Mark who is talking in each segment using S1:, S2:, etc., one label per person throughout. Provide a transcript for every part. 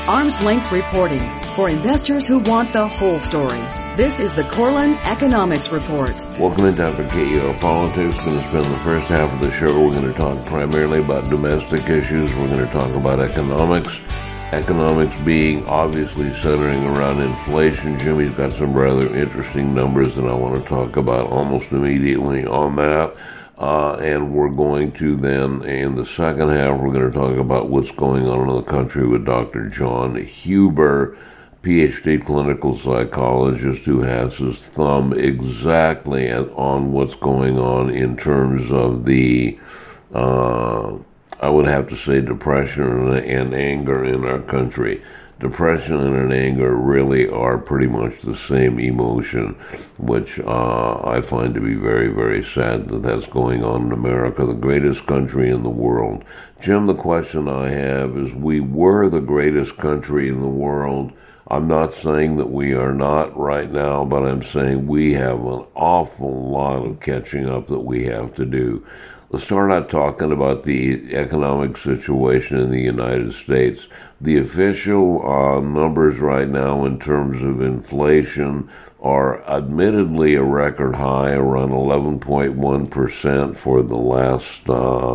S1: Arm's length reporting for investors who want the whole story. This is the Corlin Economics Report.
S2: Welcome into Dr. KER Politics. We're going to spend the first half of the show. We're going to talk primarily about domestic issues. We're going to talk about economics. Economics being obviously centering around inflation. Jimmy's got some rather interesting numbers that I want to talk about almost immediately on that. And we're going to then, in the second half, we're going to talk about what's going on in the country with Dr. John Huber, PhD clinical psychologist who has his thumb exactly on what's going on in terms of the, I would have to say, depression and anger in our country. Depression and anger really are pretty much the same emotion, which I find to be very, very sad that that's going on in America, the greatest country in the world. Jim, the question I have is, we were the greatest country in the world. I'm not saying that we are not right now, but I'm saying we have an awful lot of catching up that we have to do. Let's start out talking about the economic situation in the United States. The official numbers right now in terms of inflation are admittedly a record high, around 11.1% for the last,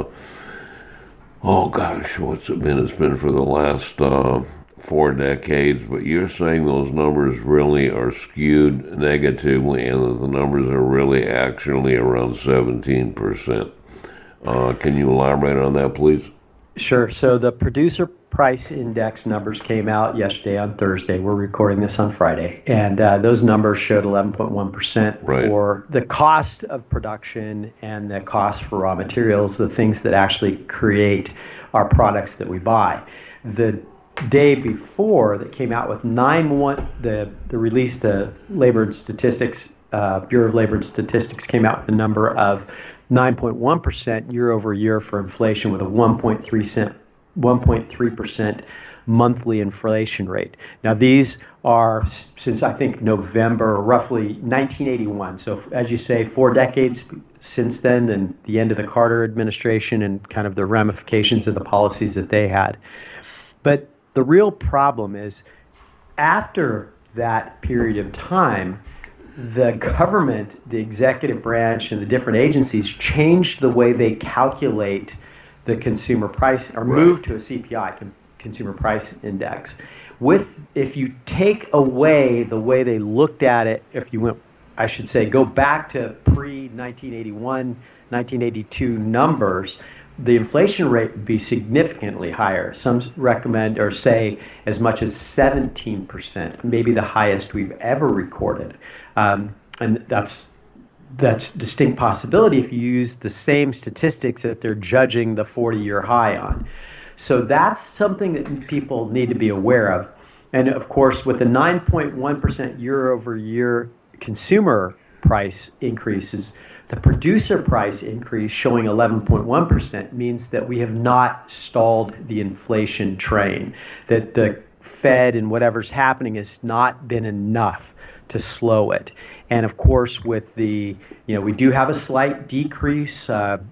S2: what's it been? It's been for the last 4 decades, but you're saying those numbers really are skewed negatively and that the numbers are really actually around 17%. Can you elaborate on that, please?
S3: Sure. So the producer price index numbers came out yesterday on Thursday. We're recording this on Friday. And those numbers showed 11.1% for the cost of production and the cost for raw materials, the things that actually create our products that we buy. The day before that came out with the release, the Labor and Statistics, Bureau of Labor and Statistics came out with a number of 9.1% year over year for inflation with a 1.3% monthly inflation rate. Now these are since I think November, roughly 1981. So as you say, 4 decades since then, and the end of the Carter administration and kind of the ramifications of the policies that they had. But the real problem is after that period of time, the government, the executive branch, and the different agencies changed the way they calculate the consumer price, or moved to a CPI, consumer price index. If you take away the way they looked at it, go back to pre-1981, 1982 numbers, the inflation rate would be significantly higher. Some recommend or say as much as 17%, maybe the highest we've ever recorded. And that's distinct possibility if you use the same statistics that they're judging the 40-year high on. So that's something that people need to be aware of. And of course, with the 9.1% year-over-year consumer price increases, the producer price increase showing 11.1% means that we have not stalled the inflation train, that the Fed and whatever's happening has not been enough to slow it. And of course, with we do have a slight decrease,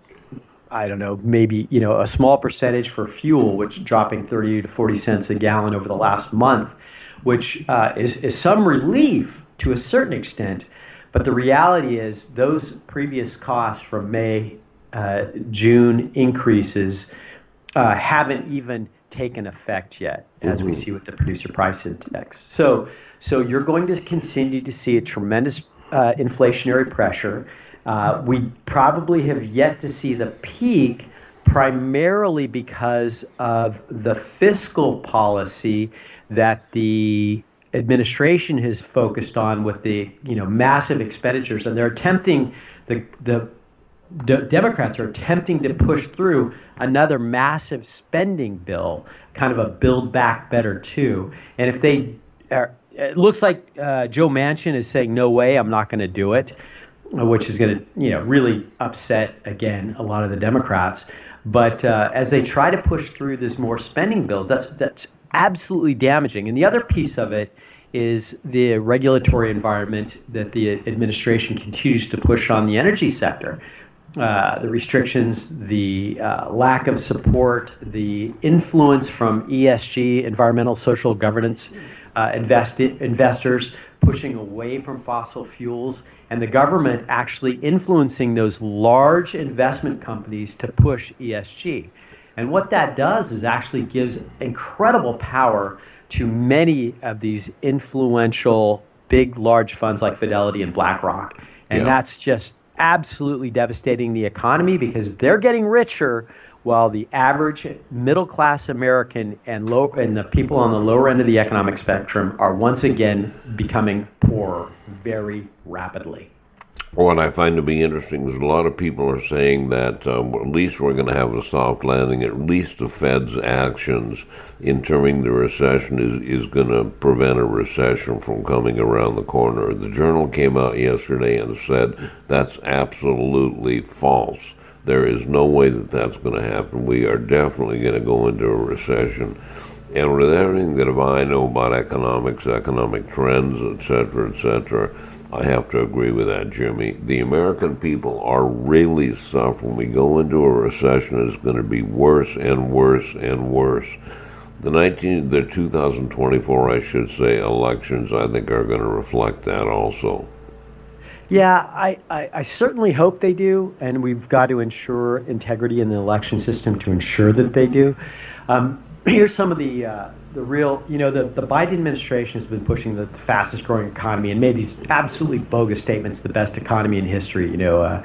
S3: maybe a small percentage for fuel, which dropping 30 to 40 cents a gallon over the last month, which is some relief to a certain extent. But the reality is those previous costs from May, June increases haven't even taken effect yet, as we see with the producer price index. So you're going to continue to see a tremendous inflationary pressure. We probably have yet to see the peak, primarily because of the fiscal policy that the administration has focused on with the massive expenditures, and they're attempting the Democrats are attempting to push through another massive spending bill, kind of a Build Back Better 2. And if they it looks like Joe Manchin is saying, no way, I'm not going to do it, which is going to really upset, again, a lot of the Democrats. But as they try to push through this more spending bills, that's absolutely damaging. And the other piece of it is the regulatory environment that the administration continues to push on the energy sector. the restrictions, the lack of support, the influence from ESG, environmental social governance, investors pushing away from fossil fuels, and the government actually influencing those large investment companies to push ESG. And what that does is actually gives incredible power to many of these influential, big, large funds like Fidelity and BlackRock. And that's just absolutely devastating the economy because they're getting richer while the average middle-class American and the people on the lower end of the economic spectrum are once again becoming poorer very rapidly.
S2: What I find to be interesting is a lot of people are saying that at least we're going to have a soft landing. At least the Fed's actions in turning the recession is going to prevent a recession from coming around the corner. The Journal came out yesterday and said that's absolutely false. There is no way that that's going to happen. We are definitely going to go into a recession. And with everything that I know about economics, economic trends, etc., I have to agree with that, Jimmy. The American people are really suffering. We go into a recession, it's going to be worse and worse and worse. The 2024, I should say, elections, I think, are going to reflect that also.
S3: Yeah, I certainly hope they do, and we've got to ensure integrity in the election system to ensure that they do. Here's some of the real, the Biden administration has been pushing the fastest growing economy and made these absolutely bogus statements, the best economy in history,
S2: No.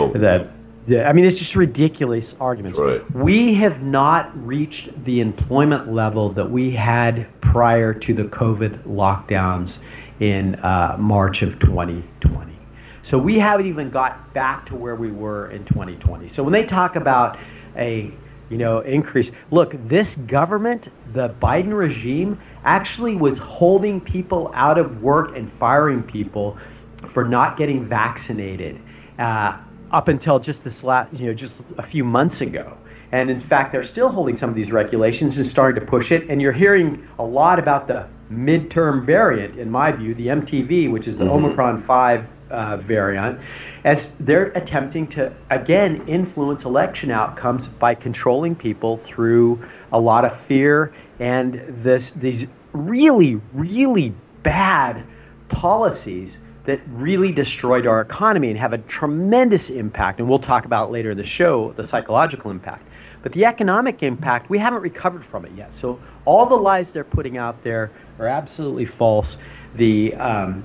S3: It's just ridiculous arguments.
S2: Right.
S3: We have not reached the employment level that we had prior to the COVID lockdowns in March of 2020. So we haven't even got back to where we were in 2020. So when they talk about a increase, look, this government, the Biden regime, actually was holding people out of work and firing people for not getting vaccinated up until just just a few months ago. And in fact, they're still holding some of these regulations and starting to push it. And you're hearing a lot about the midterm variant, in my view, the MTV, which is the Omicron 5 variant, as they're attempting to, again, influence election outcomes by controlling people through a lot of fear and these really, really bad policies that really destroyed our economy and have a tremendous impact. And we'll talk about later in the show, the psychological impact. But the economic impact, we haven't recovered from it yet. So all the lies they're putting out there are absolutely false. The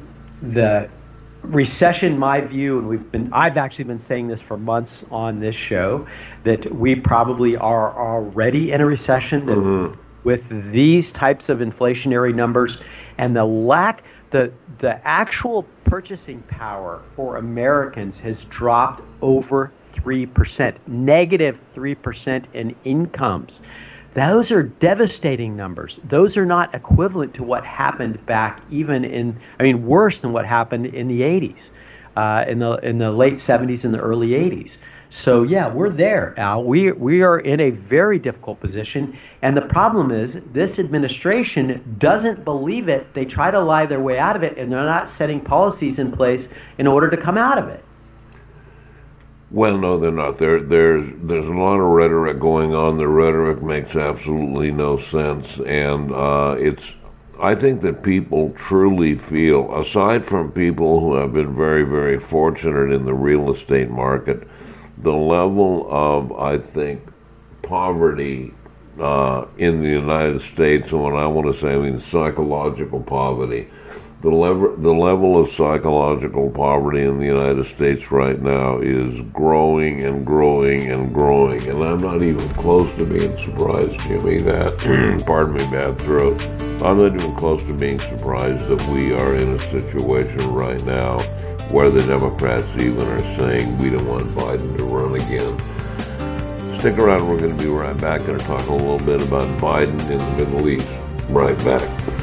S3: recession, my view, and I've actually been saying this for months on this show, that we probably are already in a recession, that with these types of inflationary numbers and the actual purchasing power for Americans has dropped over 3%, negative 3% in incomes. Those are devastating numbers. Those are not equivalent to what happened back worse than what happened in the 80s, in the late 70s and the early 80s. So yeah, we're there, Al. We are in a very difficult position, and the problem is this administration doesn't believe it. They try to lie their way out of it, and they're not setting policies in place in order to come out of it.
S2: Well, no, they're not. There's a lot of rhetoric going on. The rhetoric makes absolutely no sense, and I think that people truly feel, aside from people who have been very, very fortunate in the real estate market, the level of, I think, poverty in the United States, and when I want to say, I mean psychological poverty, the level of psychological poverty in the United States right now is growing and growing and growing, and I'm not even close to being surprised, Jimmy, that, pardon me, bad throat, I'm not even close to being surprised that we are in a situation right now where the Democrats even are saying we don't want Biden to run again. Stick around, we're going to be right back and talk a little bit about Biden in the Middle East. Right back.